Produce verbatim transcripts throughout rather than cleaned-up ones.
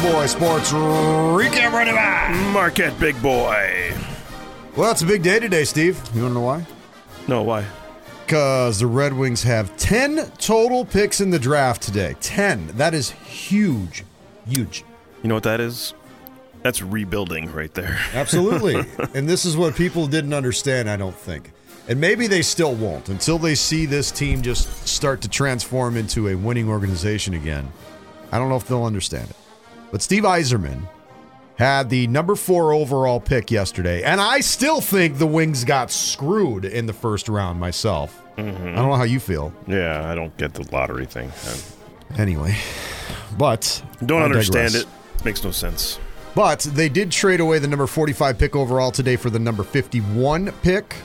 Boy Sports Recap right now. Marquette Big Boy. Well, it's a big day today, Steve. You want to know why? No, why? Because the Red Wings have ten total picks in the draft today. ten. That is huge. Huge. You know what that is? That's rebuilding right there. Absolutely. And this is what people didn't understand, I don't think. And maybe they still won't until they see this team just start to transform into a winning organization again. I don't know if they'll understand it. But Steve Yzerman had the number four overall pick yesterday, and I still think the Wings got screwed in the first round myself. Mm-hmm. I don't know how you feel. Yeah, I don't get the lottery thing. Anyway, but don't I understand digress. it. Makes no sense. But they did trade away the number forty-five pick overall today for the number fifty-one pick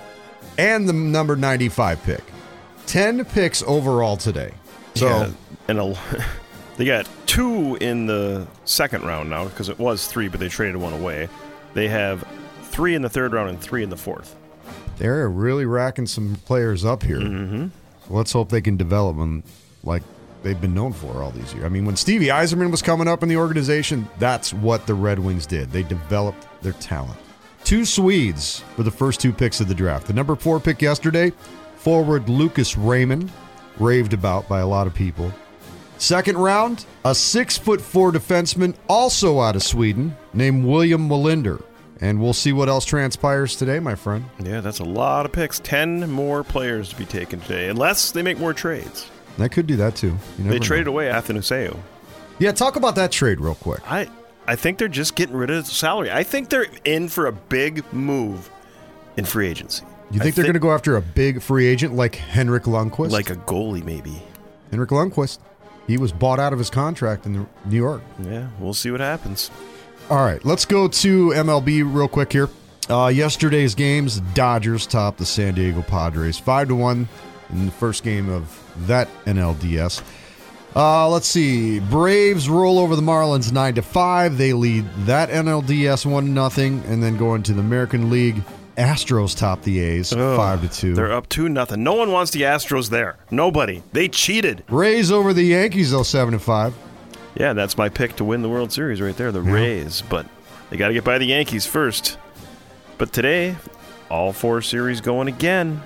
and the number ninety-five pick. ten picks overall today. So, yeah, and a, they got two in the second round now because it was three, but they traded one away. They have three in the third round and three in the fourth. They're really racking some players up here. Mm-hmm. So let's hope they can develop them like they've been known for all these years. I mean, when Stevie Yzerman was coming up in the organization, that's what the Red Wings did. They developed their talent. Two Swedes were the first two picks of the draft. The number four pick yesterday, forward Lucas Raymond, raved about by a lot of people. Second round, a six foot four defenseman, also out of Sweden, named William Wallinder. And we'll see what else transpires today, my friend. Yeah, that's a lot of picks. Ten more players to be taken today, unless they make more trades. They could do that, too. You never They traded know. away Athanaseu. Yeah, talk about that trade real quick. I I think they're just getting rid of the salary. I think they're in for a big move in free agency. You think I they're going to go after a big free agent like Henrik Lundqvist? Like a goalie, maybe. Henrik Lundqvist. He was bought out of his contract in New York. Yeah, we'll see what happens. All right, let's go to M L B real quick here. Uh, yesterday's games, Dodgers topped the San Diego Padres five to one in the first game of that N L D S. Uh, let's see. Braves roll over the Marlins nine to five. They lead that N L D S one to nothing, and then go into the American League. Astros top the A's Ugh, five to two. They're up two nothing. No one wants the Astros there. Nobody. They cheated. Rays over the Yankees though seven to five. Yeah, that's my pick to win the World Series right there, the Yeah. Rays. But they got to get by the Yankees first. But today, all four series going again.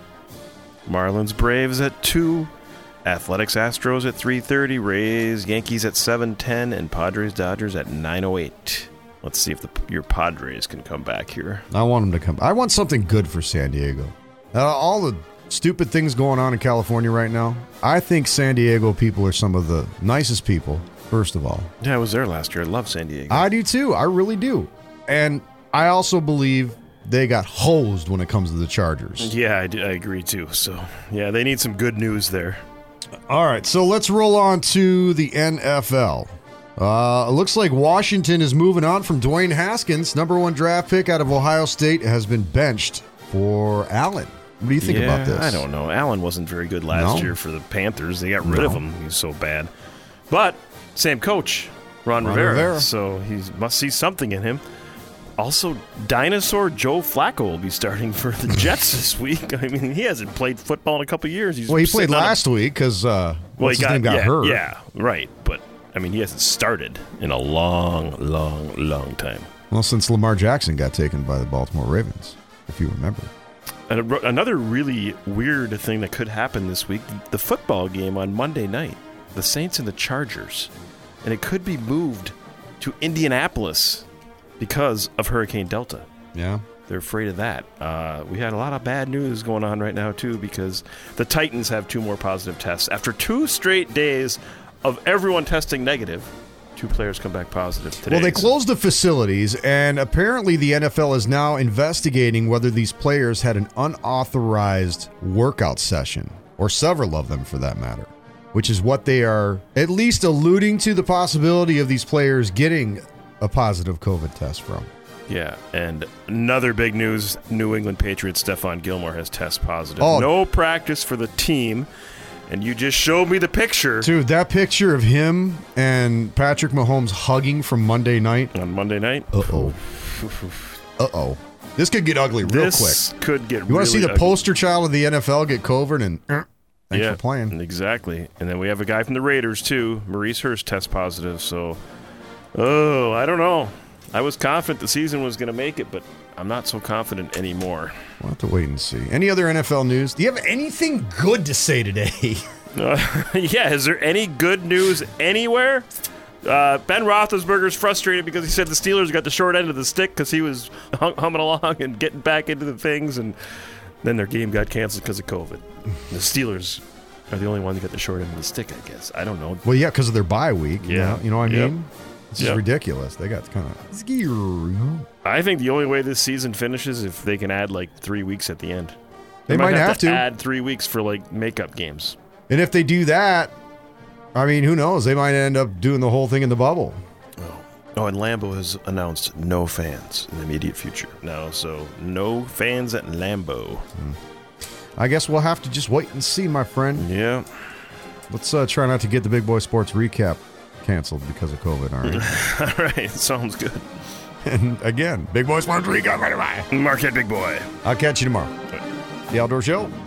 Marlins Braves at two, Athletics Astros at three thirty, Rays Yankees at seven ten, and Padres Dodgers at nine oh eight. Let's see if the, your Padres can come back here. I want them to come. I want something good for San Diego. Uh, all the stupid things going on in California right now, I think San Diego people are some of the nicest people, first of all. Yeah, I was there last year. I love San Diego. I do too. I really do. And I also believe they got hosed when it comes to the Chargers. Yeah, I, do, I agree too. So, yeah, they need some good news there. All right, so let's roll on to the N F L. Uh, it looks like Washington is moving on from Dwayne Haskins. Number one draft pick out of Ohio State has been benched for Allen. What do you think yeah, about this? I don't know. Allen wasn't very good last No? year for the Panthers. They got rid No. of him. He's so bad. But same coach, Ron, Ron Rivera, Rivera. So he must see something in him. Also, dinosaur Joe Flacco will be starting for the Jets this week. I mean, he hasn't played football in a couple years. He's Well, he played sitting on a- last week because uh, Well, what's he his got, name got yeah, hurt. Yeah, right. But, I mean, he hasn't started in a long, long, long time. Well, since Lamar Jackson got taken by the Baltimore Ravens, if you remember. And a- another really weird thing that could happen this week, the football game on Monday night, the Saints and the Chargers. And it could be moved to Indianapolis because of Hurricane Delta. Yeah. They're afraid of that. Uh, we had a lot of bad news going on right now, too, because the Titans have two more positive tests. After two straight days of everyone testing negative, two players come back positive today. Well, they closed the facilities, and apparently the N F L is now investigating whether these players had an unauthorized workout session, or several of them for that matter, which is what they are at least alluding to the possibility of these players getting a positive COVID test from. Yeah, and another big news, New England Patriots Stephon Gilmore has test positive. Oh. No practice for the team, and you just showed me the picture. Dude, that picture of him and Patrick Mahomes hugging from Monday night. On Monday night? Uh-oh. Uh-oh. This could get ugly real this quick. could get You want to see really the ugly. poster child of the N F L get COVID and uh, thanks yeah, for playing. Exactly. And then we have a guy from the Raiders, too. Maurice Hurst test positive, so Oh, I don't know. I was confident the season was going to make it, but I'm not so confident anymore. We'll have to wait and see. Any other N F L news? Do you have anything good to say today? Uh, yeah, is there any good news anywhere? Uh, Ben Roethlisberger's frustrated because he said the Steelers got the short end of the stick because he was hum- humming along and getting back into the things, and then their game got canceled because of COVID. The Steelers are the only ones that got the short end of the stick, I guess. I don't know. Well, yeah, because of their bye week. You Yeah. know, you know what I Yep. mean? This is Yep. ridiculous. They got kind of scared, you know? I think the only way this season finishes if they can add like three weeks at the end. They might have to. add three weeks for like makeup games. And if they do that, I mean, who knows? They might end up doing the whole thing in the bubble. Oh, oh and Lambeau has announced no fans in the immediate future. No, so no fans at Lambeau. I guess we'll have to just wait and see, my friend. Yeah. Let's uh, try not to get the Big Boy Sports recap canceled because of COVID, all right? All right, sounds good. And again, Big Boy Sports recap. Marquette Big Boy. I'll catch you tomorrow. The Outdoor Show.